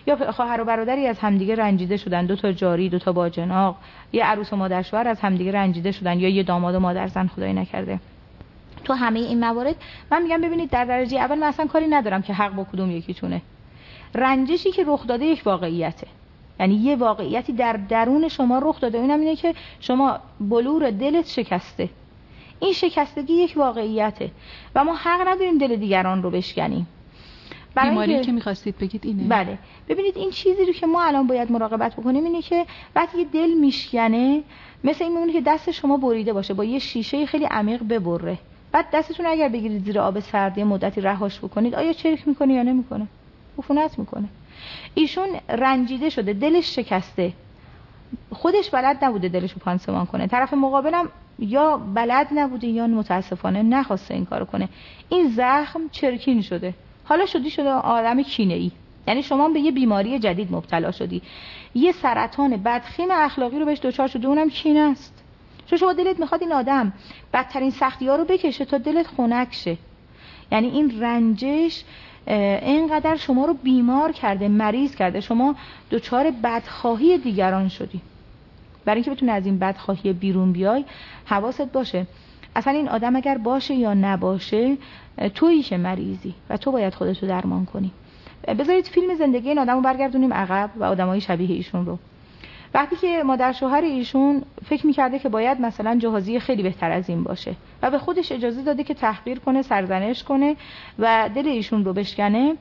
یا خواهر و برادری از همدیگه رنجیده شدن، دو تا جاری، دو تا باجناق، یه عروس و مادر شوهر از همدیگه رنجیده شدن، یا یه داماد و مادر زن خدای نکرده. تو همه این موارد من میگم ببینید در درجه اول من اصلا کاری ندارم که حق با کدوم یکیتونه. رنجشی که رخ داده یک واقعیته، یعنی یه واقعیتی در درون شما رخ داده. اینم اینه که شما بلور دلت شکسته. این شکستگی یک واقعیته و ما حق نداریم دل دیگران رو بشکنیم. بیماری که می‌خواستید بگید اینه. بله. ببینید این چیزی رو که ما الان باید مراقبت بکنیم اینه که وقتی دل میشکنه مثل این میمونه که دست شما بریده باشه، با یه شیشه خیلی عمیق ببره. بعد دستتون اگر بگیرید زیر آب سرد مدتی رهاش بکنید، آیا چرک میکنه یا نمیکنه؟ عفونت میکنه. ایشون رنجیده شده، دلش شکسته، خودش بلد نبوده دلشو پانسمان کنه، طرف مقابلم یا بلد نبوده یا متاسفانه نخواسته این کارو کنه. این زخم چرکین شده، حالا شدی شده آدم کینه‌ای. یعنی شما به یه بیماری جدید مبتلا شدی، یه سرطان بدخیم اخلاقی رو بهش دچار شده، اونم کینه است. چون شما دلت میخواد این آدم بدترین سختی‌ها رو بکشه تا دلت خنک شه. یعنی این رنجش اینقدر شما رو بیمار کرده، مریض کرده، شما دچار بدخواهی دیگران شدی. برای اینکه بتونی از این بدخواهی بیرون بیای حواست باشه اصلا این آدم اگر باشه یا نباشه تویی که مریضی و تو باید خودتو درمان کنی. بذارید فیلم زندگی این آدمو برگردونیم عقب و آدمای شبیه ایشون رو. وقتی که مادر شوهر ایشون فکر میکرده که باید مثلا جهازی خیلی بهتر از این باشه و به خودش اجازه داده که تحقیر کنه، سرزنش کنه و دل ایشون رو بشکنه،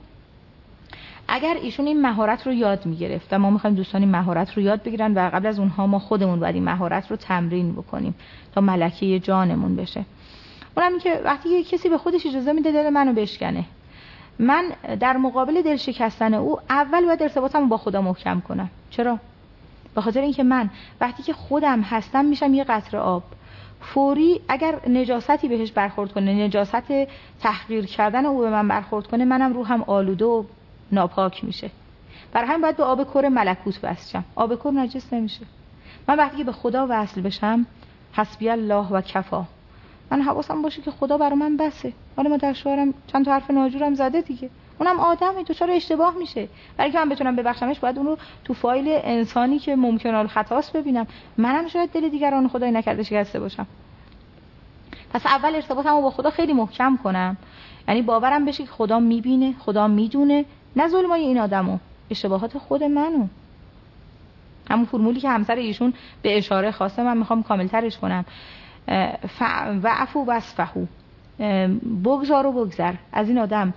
اگر ایشون این مهارت رو یاد میگرفت و ما میخوایم دوستان این مهارت رو یاد بگیرن و قبل از اونها ما خودمون باید این مهارت رو تمرین بکنیم تا ملکه جانمون بشه. اونم این که وقتی یک کسی به خودش اجازه میده دل منو بشکنه، من در مقابل دل شکستن او اول باید ارتباطمو با خدا محکم کنم. چرا؟ به خاطر اینکه من وقتی که خودم هستم میشم یه قطره آب. فوری اگر نجاستی بهش برخورد کنه، نجاست تحقیر کردن او به من برخورد کنه، منم روحم آلوده و ناپاک میشه. برای همین باید به آب کور ملکوت وصل. آب کور نجس نمیشه. من وقتی که به خدا وصل بشم حسبی الله و کفا، من حواسم باشه که خدا برای من بسه. حالا مادر شوهرم چند تا حرف ناجورم زده دیگه، اونم آدمه، تو چرا اشتباه میشه. برای که من بتونم ببخشمش باید اون رو تو فایل انسانی که ممکن الخطاست ببینم. منم شاید دل دیگران خدای نکرده شکسته باشم. پس اول ارتباطمو با خدا خیلی محکم کنم، یعنی باورم بشه که خدا میبینه، خدا میدونه، نه ظلمای این آدمو، اشتباهات خود منو. همون فرمولی که همسر ایشون به اشاره خواسته من میخوام کاملترش کنم. وعفو واصفحوا، بگذار و بگذر، از این آدم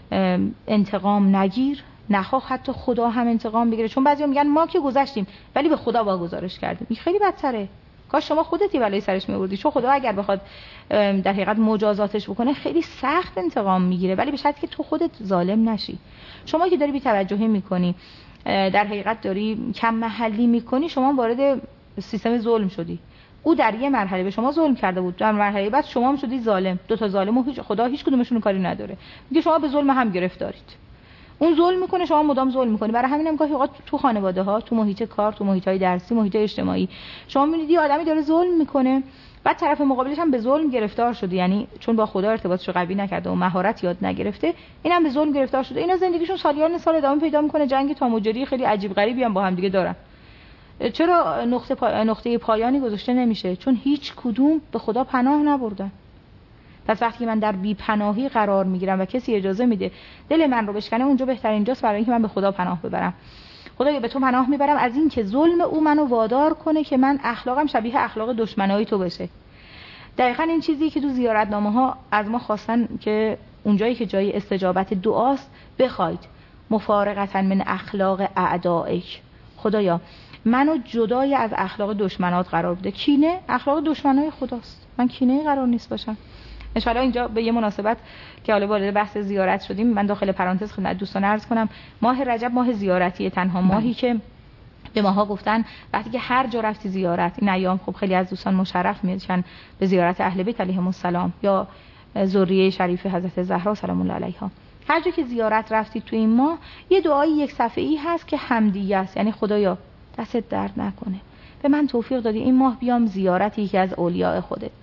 انتقام نگیر، نخواه حتی خدا هم انتقام بگیره. چون بعضیا میگن ما که گذشتیم ولی به خدا واگذارش کردیم. این خیلی بدتره. کاش شما خودتی بلای سرش میوردی، چون خدا اگر بخواد در حقیقت مجازاتش بکنه خیلی سخت انتقام میگیره، ولی به شرطی که تو خودت ظالم نشی. شما که داری بی‌توجهی میکنی، در حقیقت داری کم محلی میکنی، شما وارد سیستم ظلم شدی. او در یه مرحله به شما ظلم کرده بود، در مرحله بعد شما هم شدی ظالم. دو تا ظالم و خدا هیچ کدومشون کاری نداره، میگه شما به ظلم هم گرفتارید. اون ظلم میکنه، شما مدام ظلم میکنی. برای همینم گاهی اوقات تو خانواده ها، تو محیط کار، تو محیط های درسی، محیط اجتماعی شما میبینید یه آدمی داره ظلم میکنه، بعد طرف مقابلش هم به ظلم گرفتار شده، یعنی چون با خدا ارتباطش رو قوی نکرده و مهارت یاد نگرفته، اینم به ظلم گرفتار شده. اینا زندگیشون سالیان سال ادامه پیدا میکنه، جنگ تاموجری خیلی عجیب غریبی هم با هم دیگه دارن. چرا نقطه پا... نقطه پایانی گذاشته نمیشه؟ چون هیچ کدوم به خدا پناه نبردن. پس وقتی من در بی پناهی قرار میگیرم و کسی اجازه میده دل من رو بشکنه، اونجا بهترین جاست برای اینکه من به خدا پناه ببرم. خدایا به تو پناه میبرم از این که ظلم او منو وادار کنه که من اخلاقم شبیه اخلاق دشمنای تو بشه. دقیقاً این چیزی که تو زیارتنامه ها از ما خواستن که اونجایی که جای استجابت دعاست بخواید مفارقتا من اخلاق اعدائک. خدایا منو جدای از اخلاق دشمنات قرار بده. کینه اخلاق دشمنای خداست، من کینه قرار نیست باشم. ان شاء الله اینجا به یه مناسبت که حالا وارد بحث زیارت شدیم، من داخل پرانتز خدمت دوستان عرض کنم ماه رجب ماه زیارتیه، تنها ماهی که به ماها گفتن وقتی که هر جا رفتی زیارت، این ایام خب خیلی از دوستان مشرف میشن به زیارت اهل بیت علیهم السلام یا ذریه شریف حضرت زهرا سلام الله علیها، هر جا که زیارت رفتی تو این ماه یه دعایی یک صفحه‌ای هست که حمدیه است، یعنی خدایا دستت درد نکنه، به من توفیق دادی این ماه بیام زیارت یکی از اولیاء خودت،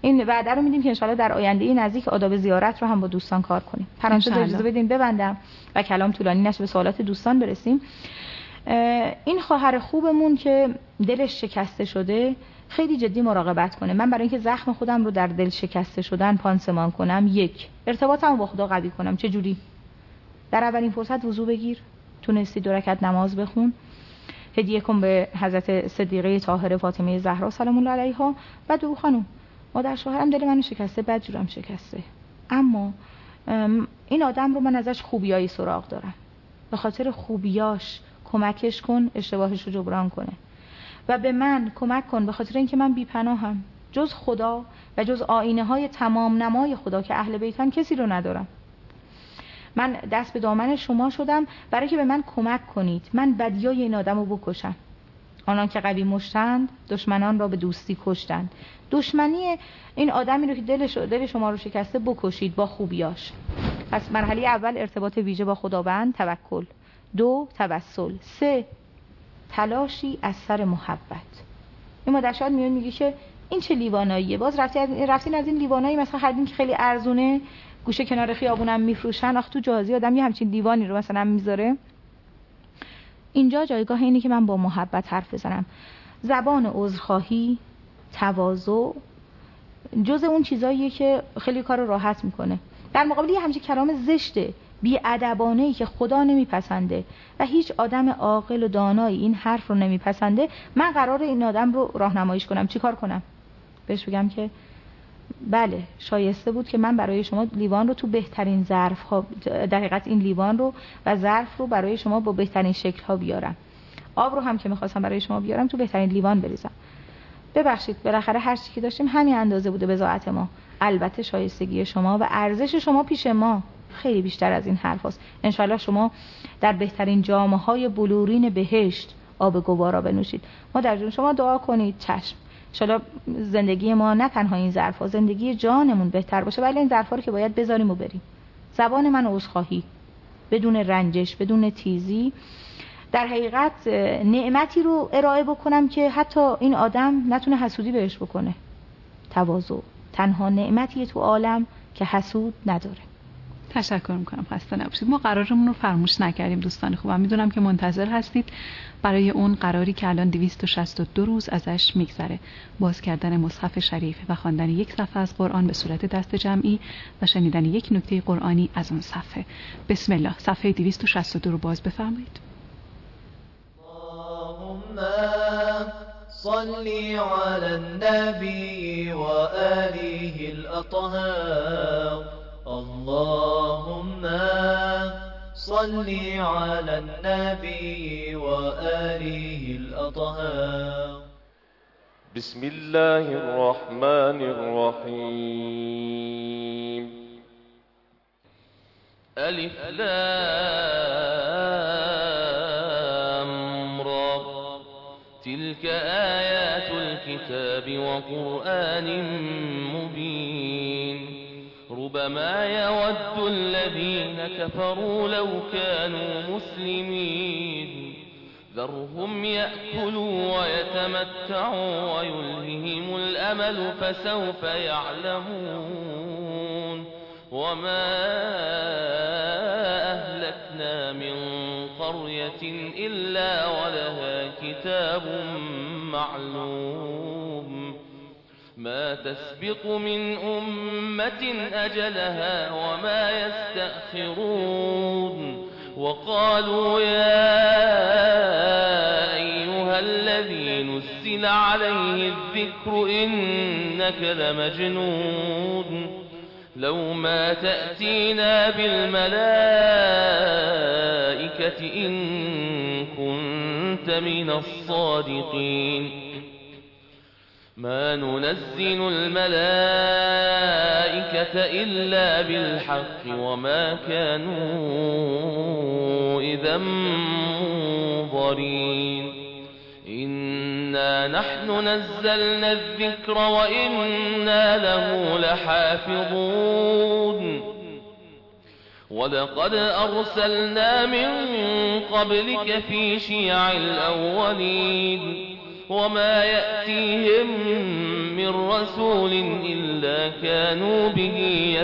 این وعده رو میدیم که انشالله در آینده نزدیک آداب زیارت رو هم با دوستان کار کنیم. پرانتز اجازه بدین ببندم و کلام طولانی نشه، به سوالات دوستان برسیم. این خواهر خوبمون که دلش شکسته شده خیلی جدی مراقبت کنه. من برای اینکه زخم خودم رو در دل شکسته شدن پانسمان کنم، یک، ارتباطمو با خدا قوی کنم. چه جوری؟ در اولین فرصت وضو بگیر، تونستی دو رکعت نماز بخون، هدیه کن به حضرت صدیقه طاهره فاطمه زهرا سلام الله علیها. و دو خانم، مادر شوهرم دل منو شکسته، بد جورم شکسته، اما این آدم رو من ازش خوبیایی سراغ دارم، به خاطر خوبیاش کمکش کن اشتباهش رو جبران کنه و به من کمک کن، به خاطر اینکه من بی‌پناهم، جز خدا و جز آینه های تمام نمای خدا که اهل بیتن کسی رو ندارم. من دست به دامن شما شدم برای که به من کمک کنید من بدیای این آدم رو بکشم. آنان که قوی مشتند دشمنان را به دوستی کشتند. دشمنی این آدمی رو که دلش دل شما رو شکسته بکشید با خوبیاش. پس مرحله اول ارتباط ویژه با خداوند، توکل. دو، توسل. سه، تلاشی از سر محبت. این مادر شاید میون میگه که این چه لیواناییه، باز رفتی از رفتین از این لیوانایی مثلا خریدین که خیلی ارزونه گوشه کنار خیابونم میفروشن، آخه تو جهازی آدم یه همچین دیوانی رو مثلا میذاره. اینجا جایگاه اینه که من با محبت حرف بزنم. زبان عذرخواهی، تواضع جز اون چیزاییه که خیلی کار راحت میکنه. در مقابل یه همچین کلام زشته بی‌ادبانه‌ای که خدا نمیپسنده و هیچ آدم عاقل و دانایی این حرف رو نمیپسنده، من قراره این آدم رو راهنماییش کنم. چی کار کنم؟ بهش بگم که بله شایسته بود که من برای شما لیوان رو تو بهترین ظرف ها، در حقیقت این لیوان رو و ظرف رو برای شما با بهترین شکل ها بیارم، آب رو هم که میخواستم برای شما بیارم تو بهترین لیوان بریزم. ببخشید بالاخره هر چیزی که داشتیم همین اندازه بوده بضاعت ما، البته شایستگی شما و ارزش شما پیش ما خیلی بیشتر از این حرف هست. انشالله شما در بهترین جامه های بلورین بهشت آب گوارا بنوشید. ما در جون شما دعا کنید. چشم. انشالله زندگی ما نه تنها این ظرفا، زندگی جانمون بهتر باشه، ولی این ظرفا رو که باید بذاریم و بریم. زبان من عذرخواهی بدون رنجش، بدون تیزی، در حقیقت نعمتی رو ارائه بکنم که حتی این آدم نتونه حسودی بهش بکنه. تواضع تنها نعمتی تو عالم که حسود نداره. تشکر میکنم، خسته نباشید. ما قرارمون رو فراموش نکردیم دوستان خوبم. میدونم که منتظر هستید برای اون قراری که الان دویست و شصت و دو روز ازش میگذره، باز کردن مصحف شریف و خواندن یک صفحه از قرآن به صورت دست جمعی و شنیدن یک نکته قرآنی از اون صفحه. بسم الله. صفحه دویست و شصت و دو رو باز بفرمایید. صلی علی النبی و آله الاطهار. اللهم صل على النبي وآله الأطهار. بسم الله الرحمن الرحيم. ألف لام را. تلك آيات الكتاب وقرآن مبين. ربما يود الذين كفروا لو كانوا مسلمين. ذرهم يأكلوا ويتمتعوا ويلههم الأمل فسوف يعلمون. وما أهلكنا من قرية إلا ولها كتاب معلوم. ما تسبق من أمة أجلها وما يستأخرون. وقالوا يا أيها الذي نزل عليه الذكر إنك لمجنون. لو ما تأتينا بالملائكة إن كنت من الصادقين. ما ننزل الملائكة إلا بالحق وما كانوا إذا منظرين. إنا نحن نزلنا الذكر وإنا له لحافظون. ولقد أرسلنا من قبلك في شيع الأولين. وما يأتيهم من رسول إلا كانوا به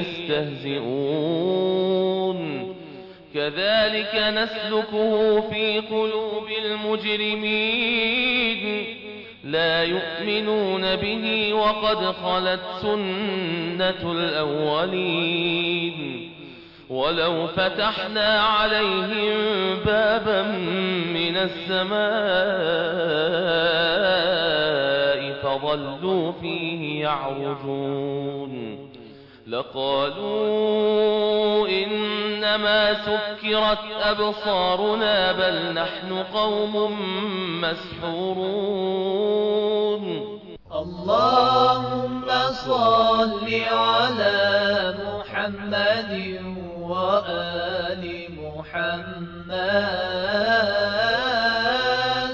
يستهزئون كذلك نسلكه في قلوب المجرمين لا يؤمنون به وقد خلت سنة الأولين ولو فتحنا عليهم بابا من السماء فظلوا فيه يعرجون لقالوا إنما سكرت أبصارنا بل نحن قوم مسحورون اللهم صل على محمد وآل محمد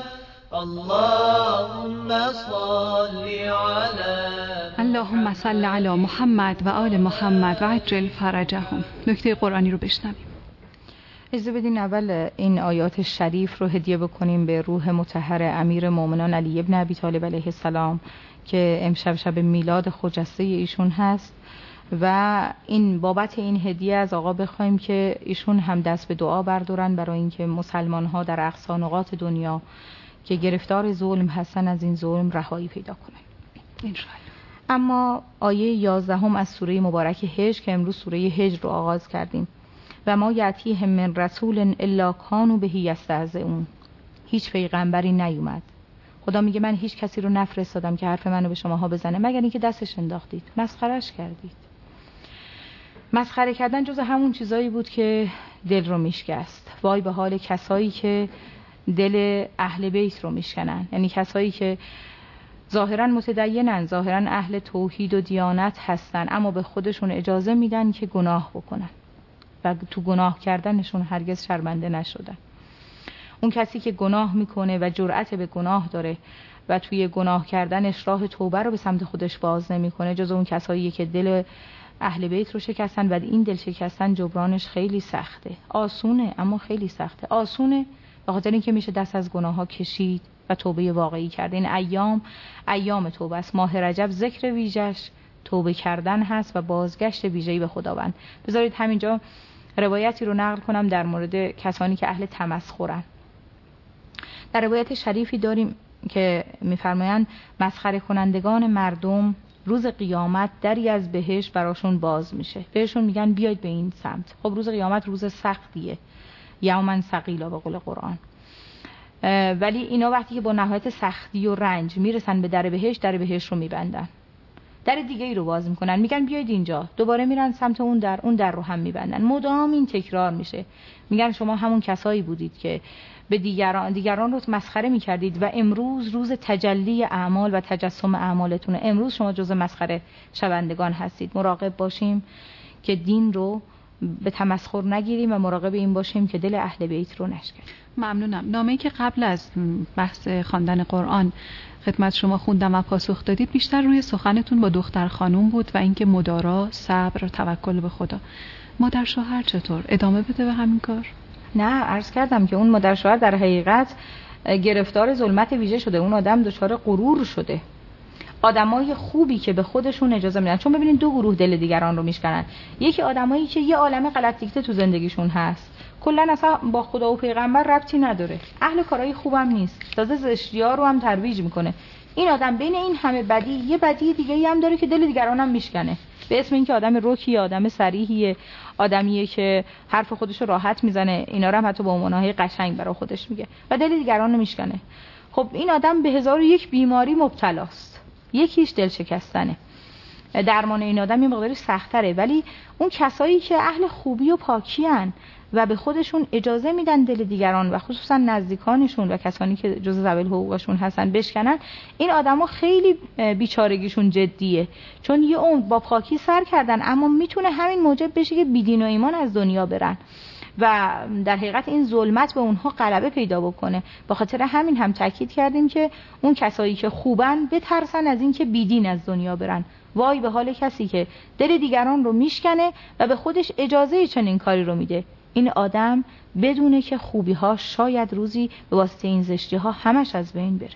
اللهم صل على اللهم صل علی محمد و آل محمد و عجل فرجهم. نکته قرآنی رو بشنویم. اجازه بدین اول این آیات شریف رو هدیه بکنیم به روح مطهر امیر مومنان علی ابن ابی طالب علیه السلام که امشب شب میلاد خجسته ایشون هست و این بابت این هدیه از آقا بخوایم که ایشون هم دست به دعا بردارن برای اینکه مسلمان ها در اقصا نقاط دنیا که گرفتار ظلم هستن از این ظلم رهایی پیدا کنن انشاءالله. اما آیه یازدهم از سوره مبارک هجر که امروز سوره هجر رو آغاز کردیم و ما یأتیهم من رسول الا کانوا به یستهزئون. هیچ پیغمبری نیومد. خدا میگه من هیچ کسی رو نفرستادم که حرف منو به شماها بزنه مگر اینکه دستش انداختید، مسخرهش کردید. مسخره کردن جز همون چیزایی بود که دل رو میشکست. وای به حال کسایی که دل اهل بیت رو میشکنن، یعنی کسایی که ظاهرا متدینن، ظاهرا اهل توحید و دیانت هستن، اما به خودشون اجازه میدن که گناه بکنن و تو گناه کردنشون هرگز شرمنده نشدن. اون کسی که گناه میکنه و جرأت به گناه داره و توی گناه کردنش راه توبه رو به سمت خودش باز نمیکنه جز اون کساییه که دل اهل بیت رو شکستن و این دل شکستن جبرانش خیلی سخته. آسونه اما خیلی سخته. آسونه به خاطر اینکه میشه دست از گناه ها کشید و توبه واقعی کرد. این ایام ایام توبه است. ماه رجب ذکر ویژش توبه کردن هست و بازگشت ویژه‌ای به خداوند. بذارید همینجا روایتی رو نقل کنم در مورد کسانی که اهل تمسخرن. در روایت شریفی داریم که میفرمایند مسخره کنندگان مردم روز قیامت دری از بهشت براشون باز میشه. بهشون میگن بیاید به این سمت. خب روز قیامت روز سختیه، یومن ثقیلا به قول قرآن. ولی اینا وقتی که با نهایت سختی و رنج میرسن به در بهشت، در بهشت رو میبندن، در دیگه ای رو باز میکنن، میگن بیاید اینجا، دوباره میرن سمت اون در، اون در رو هم میبندن. مدام این تکرار میشه. میگن شما همون کسایی بودید که به دیگران دیگران رو مسخره میکردید و امروز روز تجلی اعمال و تجسم اعمالتونه. امروز شما جزء مسخره شوندگان هستید. مراقب باشیم که دین رو به تمسخر نگیریم و مراقب این باشیم که دل اهل بیت رو نشکنیم. ممنونم. نامه‌ای که قبل از بحث خواندن قرآن خدمت شما خوندم و پاسخ دادید بیشتر روی سخنتون با دختر خانوم بود و اینکه مدارا، صبر، توکل به خدا. مادر شوهر چطور؟ ادامه بده به همین کار؟ نه، عرض کردم که اون مادر شوهر در حقیقت گرفتار ظلمت ویژه شده. اون آدم دچار غرور شده. آدمای خوبی که به خودشون اجازه میدن، چون ببینید دو گروه دل دیگران رو میشکنن. یکی آدمایی که یه عالمه غلط دیکته تو زندگیشون هست، کلا اصلا با خدا و پیغمبر ربطی نداره، اهل کارهای خوبم نیست، تازه زشتی‌ها رو هم ترویج میکنه. این آدم بین این همه بدی یه بدی دیگه‌ای هم داره که دل دیگران هم میشکنه، به اسم اینکه آدم رکی، آدم صریحیه، آدمیه که حرف خودش رو راحت میزنه، اینا رو هم حتی با معنای قشنگ برای خودش میگه و دل دیگران رو میشکنه. خب این آدم به هزار و یک بیماری مبتلاست. یکیش دل شکستنه. درمان این آدم یه مقداری سخت‌تره، ولی اون کسایی که اهل خوبی و پاکی هن و به خودشون اجازه میدن دل دیگران و خصوصا نزدیکانشون و کسانی که جزء ذوی حقوقشون هستن بشکنن، این آدما خیلی بیچارگیشون جدیه، چون یه عمر با پاکی سر کردن اما میتونه همین موجب بشه که بیدین و ایمان از دنیا برن و در حقیقت این ظلمت به اونها غلبه پیدا بکنه. به خاطر همین هم تاکید کردیم که اون کسایی که خوبن بترسن از این که بیدین از دنیا برن. وای به حال کسی که دل دیگران رو میشکنه و به خودش اجازه چنین کاری رو میده. این آدم بدونه که خوبی ها شاید روزی به واسطه این زشتی ها همش از بین بره.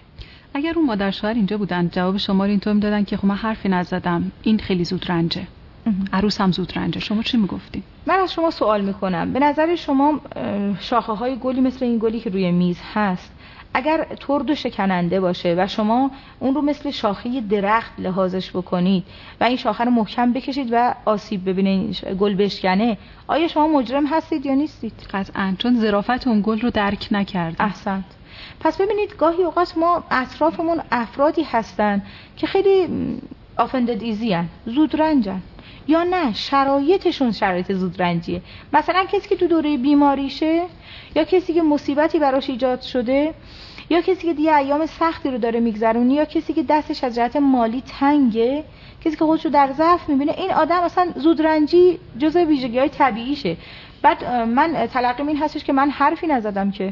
اگر اون مادر شوهر اینجا بودن جواب شما رو اینطور میدادن که خب من حرفی نزدم، این خیلی زود رنجه، عروس هم زود رنجه، شما چی میگفتین؟ من از شما سوال میکنم، به نظر شما شاخه های گلی مثل این گلی که روی میز هست اگر ترد و شکننده باشه و شما اون رو مثل شاخه درخت لحاظش بکنید و این شاخه رو محکم بکشید و آسیب ببینید گل بشکنه، آیا شما مجرم هستید یا نیستید؟ قطعاً، چون ظرافت اون گل رو درک نکردید. احسنت. پس ببینید گاهی اوقات ما اطرافمون افرادی هستن که خیلی آفندد ایزی هن، زود رنجن، یا نه شرایطشون شرایط زودرنجیه. مثلا کسی که تو دوره بیماریشه، یا کسی که مصیبتی براش ایجاد شده، یا کسی که دیگه ایام سختی رو داره میگذرونی، یا کسی که دستش از جهت مالی تنگه، کسی که خودشو در ضعف میبینه، این آدم اصلا زودرنجی جزء ویژگی‌های طبیعیشه. بعد من تلقیم این هستش که من حرفی نزدم که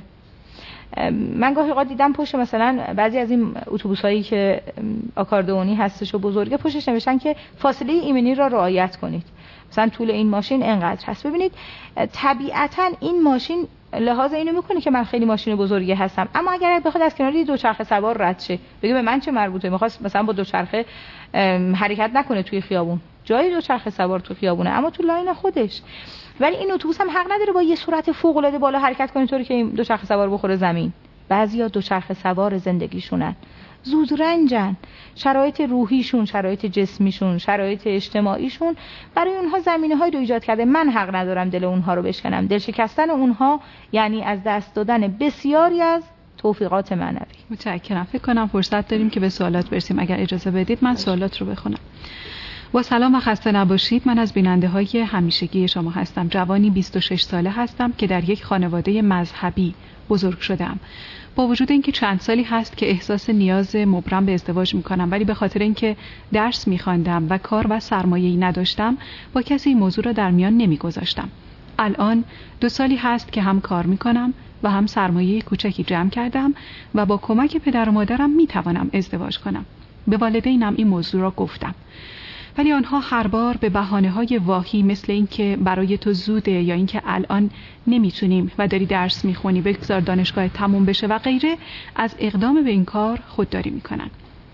من گاهی اوقات دیدم پشت مثلا بعضی از این اتوبوسایی که آکاردئونی هستش و بزرگه پشتش نوشتن که فاصله ایمنی را رعایت کنید، مثلا طول این ماشین انقدر هست. ببینید طبیعتا این ماشین لحاظ اینو میکنه که من خیلی ماشین بزرگی هستم، اما اگر بخواد از کنار دوچرخه سوار رد شه بگه به من چه مربوطه، میخواست مثلا با دوچرخه حرکت نکنه توی خیابون، جای دوچرخه سوار تو خیابونه اما تو لاین خودش، ولی این اتوبوس هم حق نداره با یه سرعت فوق العاده بالا حرکت کنه طوری که این دوچرخه سوار بخوره زمین. بعضیا دوچرخه سوار زندگیشونن، زود رنجن، شرایط روحیشون، شرایط جسمیشون، شرایط اجتماعیشون برای اونها زمینه‌هایی رو ایجاد کرده. من حق ندارم دل اونها رو بشکنم. دل شکستن اونها یعنی از دست دادن بسیاری از توفیقات معنوی. متشکرم. فکر کنم فرصت داریم که به سوالات برسیم. اگر اجازه بدید من سوالات رو بخونم. با سلام و خسته نباشید. من از بیننده های همیشگی شما هستم. جوانی بیست و شش ساله هستم که در یک خانواده مذهبی بزرگ شدم. با وجود اینکه چند سالی هست که احساس نیاز مبرم به ازدواج میکنم، ولی به خاطر اینکه درس میخواندم و کار و سرمایه‌ای نداشتم با کسی این موضوع را در میان نمیگذاشتم. الان دو سالی هست که هم کار میکنم و هم سرمایه کوچکی جمع کردم و با کمک پدر و مادرم میتوانم ازدواج کنم. به والدینم این موضوع را گفتم، ولی آنها هر بار به بهانه‌های واهی مثل این که برای تو زوده یا اینکه الان نمیتونیم و داری درس میخونی بگذار دانشگاه تموم بشه و غیره از اقدام به این کار خودداری میکنن.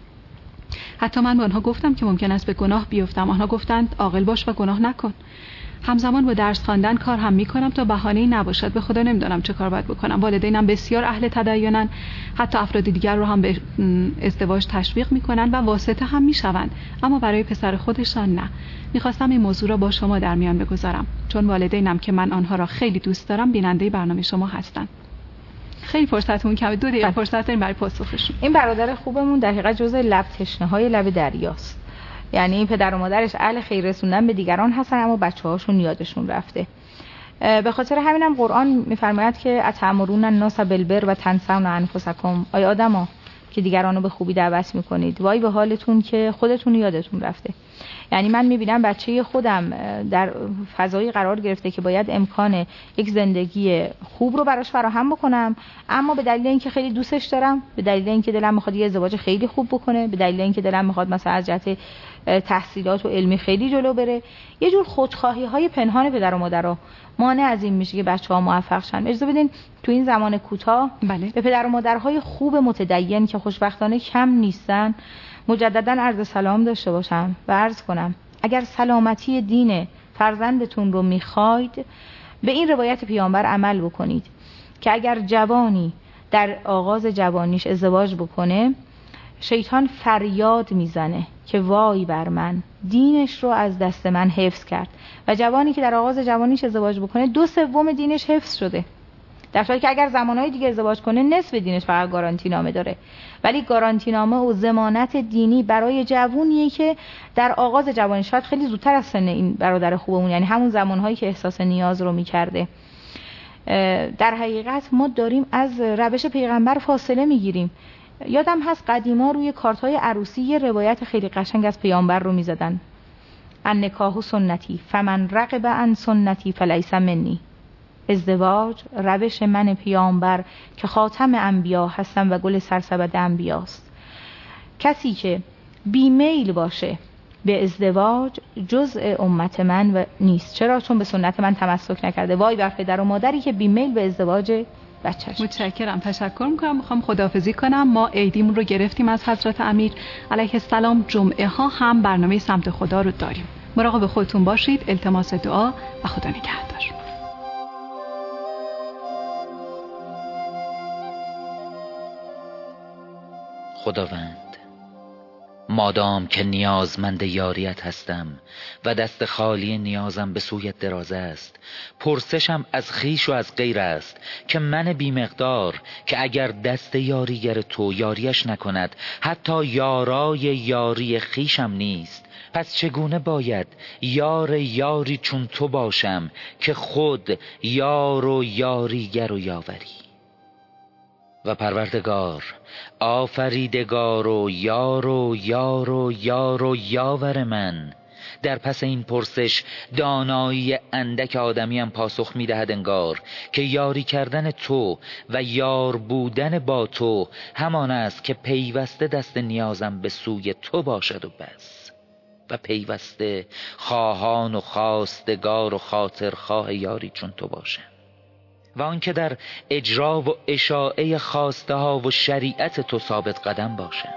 حتی من به آنها گفتم که ممکن است به گناه بیفتم. آنها گفتند عاقل باش و گناه نکن. همزمان با درس خواندن کار هم میکنم تا بهانه‌ای نباشد. به خدا نمیدونم چه کار باید بکنم. والدینم بسیار اهل تدینن، حتی افراد دیگر رو هم به ازدواج تشویق میکنن و واسطه هم میشوند، اما برای پسر خودشان نه. میخواستم این موضوع را با شما در میان بگذارم چون والدینم که من آنها را خیلی دوست دارم بیننده برنامه شما هستن. خیلی فرصتمون کمه، دو دقیقه فرصت داریم برای پاسخشون. این برادر خوبمون در حقیقت جزء لب تشنه‌های لب دریاست. یعنی پدر و مادرش اهل خیر رسوندن به دیگران هستن اما بچه‌هاشون یادشون رفته. به خاطر همینم قرآن می‌فرماید که اتأمرون الناس بالبر و تنسون انفسکم. ای آدما که دیگران رو به خوبی دعوت می‌کنید، وای به حالتون که خودتون یادتون رفته. یعنی من می‌بینم بچه خودم در فضایی قرار گرفته که باید امکان یک زندگی خوب رو براش فراهم بکنم، اما به دلیل اینکه خیلی دوستش دارم، به دلیل اینکه دلم می‌خواد یه ازدواج خیلی خوب بکنه، به دلیل اینکه دلم می‌خواد مثلا از جهت تحصیلات و علمی خیلی جلو بره، یه جور خودخواهی‌های پنهان پدر و مادرها مانع از این میشه که بچه‌ها موفق شن. اجازه بدین تو این زمان کوتاه بله. به پدر و مادرهای خوب متدین که خوشبختانه کم نیستن مجددا عرض سلام داشته باشم و عرض کنم اگر سلامتی دین فرزندتون رو میخواید به این روایت پیامبر عمل بکنید که اگر جوانی در آغاز جوانیش ازدواج بکنه شیطان فریاد میزنه که وای بر من، دینش رو از دست من حفظ کرد، و جوانی که در آغاز جوانیش ازدواج بکنه دو سوم دینش حفظ شده، در حالی که اگر زمانهای دیگه ازدواج کنه نصف دینش فقط گارانتی نامه داره. ولی گارانتی نامه و ضمانت دینی برای جوونیه که در آغاز جوانی، شاید خیلی زودتر از سن این برادر خوبمون، یعنی همون زمانهایی که احساس نیاز رو میکرده، در حقیقت ما داریم از روش پیغمبر فاصله میگیریم. یادم هست قدیما روی کارت‌های عروسی یه روایت خیلی قشنگ از پیامبر رو میزدن: النکاح سنتی فمن رغب عن سنتی فلیس منی. ازدواج روش من پیامبر که خاتم انبیا هستم و گل سرسبد انبیاست. کسی که بیمیل باشه به ازدواج جزء امت من و نیست. چرا؟ چون به سنت من تمسک نکرده. وای بر پدر و مادری که بیمیل به ازدواج بچه‌ش. متشکرم، تشکر میکنم. میخوام خداحافظی کنم. ما عیدیمون رو گرفتیم از حضرت امیر علیه السلام. جمعه ها هم برنامه سمت خدا رو داریم. مراقب خودتون باشید. التماس دعا و خدا نگهدار. خداوند، مادام که نیازمند یاریت هستم و دست خالی نیازم به سویت دراز است، پرسشم از خیش و از غیر است که من بیمقدار که اگر دست یاریگر تو یاریش نکند حتی یارای یاری خیشم نیست، پس چگونه باید یار یاری چون تو باشم که خود یار و یاریگر و یاوری؟ و پروردگار، آفریدگار و یار و یار و یار و یاور من، در پس این پرسش دانایی اندک آدمیم پاسخ می‌دهد انگار که یاری کردن تو و یار بودن با تو همان است که پیوسته دست نیازم به سوی تو باشد و بس، و پیوسته خواهان و خواستگار و خاطرخواه یاری چون تو باشم، و آنکه در اجرا و اشاعه خواسته ها و شریعت تو ثابت قدم باشم.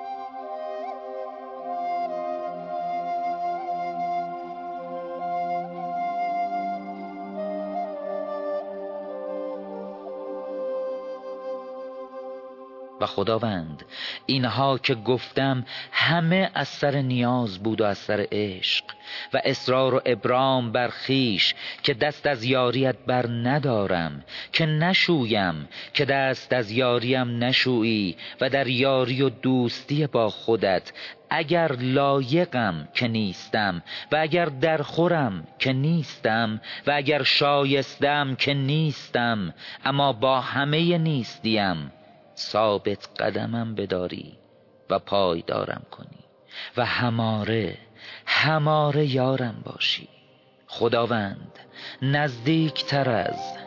و خداوند، اینها که گفتم همه از سر نیاز بود و از سر عشق و اصرار و ابرام بر خویش که دست از یاریت بر ندارم، که نشویم که دست از یاریم نشویی، و در یاری و دوستی با خودت اگر لایقم که نیستم، و اگر درخورم که نیستم، و اگر شایستم که نیستم، اما با همه نیستیم ثابت قدمم بداری و پایدارم کنی و هماره هماره یارم باشی. خداوند، نزدیک تر از